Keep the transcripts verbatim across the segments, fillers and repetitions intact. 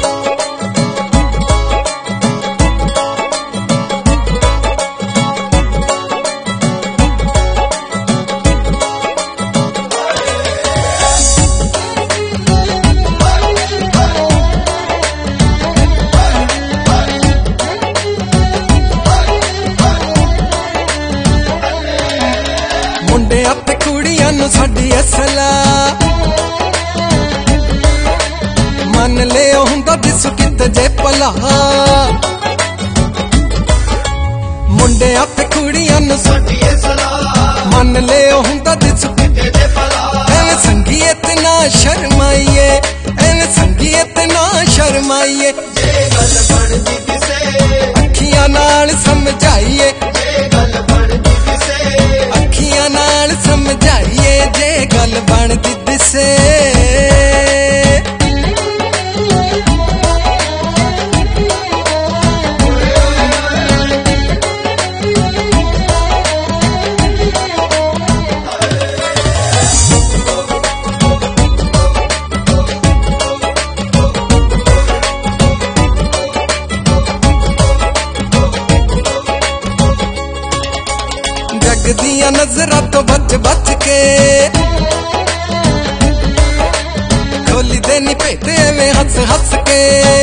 मुंडिया ते कुड़ियां नू साडी सलाह मन ले हुंदा दिस कित जे भला। मुंडिया ते कुड़ियां नू साडी सलाह मन ले हुंदा दिस कित जे भला। एवें संगीए ते ना शर्माइए, एवें संगीए ते ना शर्माइए, जे गल बनदी दिसे अखियां नाल समझाइए, जे गल बनदी दिसे अखियां नाल समझाइए, जे गल बनदी दिसे। जग दियां नजरां तो बच बच के खोली देनी भेट एवें हस हस के।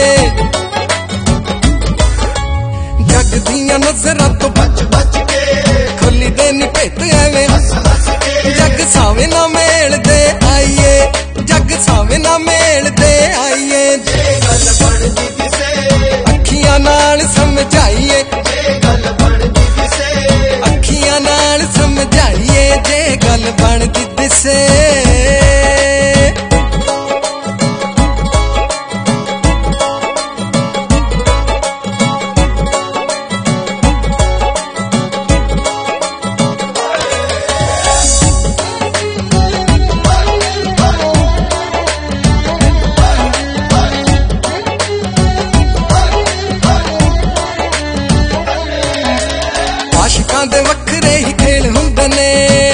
जग दियां नजरां तो बच बच के खोली देनी भेट एवें हस हस के। जग सावे ना मेल दे आइए, जग सावे ना मेल दे आइए, जे गल बनदी दिसे अखियां नाल समझाइए, जे गल बनदी दिसे अखियां नाल समझाइए, जे गल बनदी दिसे। आशिकां दे वखरे ही खेल हुंदे ने,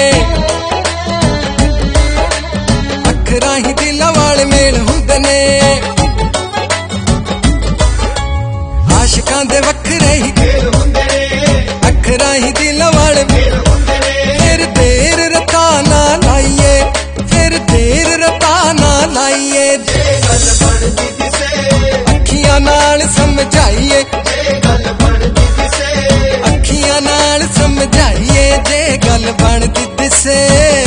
अखरां ही दिलां वाले मेल हुंदे ने। आशिकां दे वखरे ही खेल हुंदे ने, अखरां ही दिलां वाले मेल हुंदे ने। फिर देर रता ना लाइए, फिर देर रता ना लाइए, जे गल बनदी दिसे अखियां नाल समझाइए, जे गल बनदी दिसे अखियां नाल समझाइए, जे गल बनदी दिसे।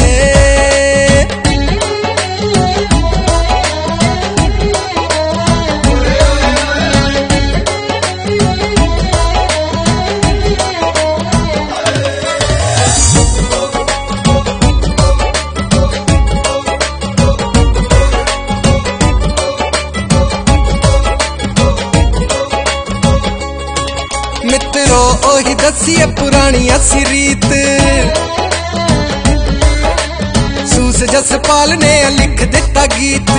मित्रो ओही दसिए पुरानी असी रीत, सूस जसपाल ने लिख दिता गीत।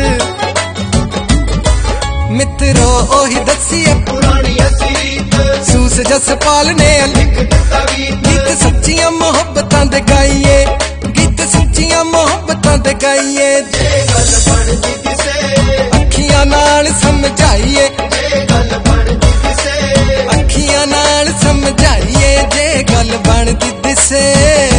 मित्रो ओही दसिए पुरानी असी रीत, सूस जसपाल ने लिख दिता गीत। गीत सच्चियां मोहब्बतां दे गाइए, गीत सच्चियां मोहब्बतां दे गाइए, जे गल बनदी दिसे अखियां नाल समझाइए, जे गल बनदी दिसे अखियां नाल समझाइए, जे गल बनदी दिसे।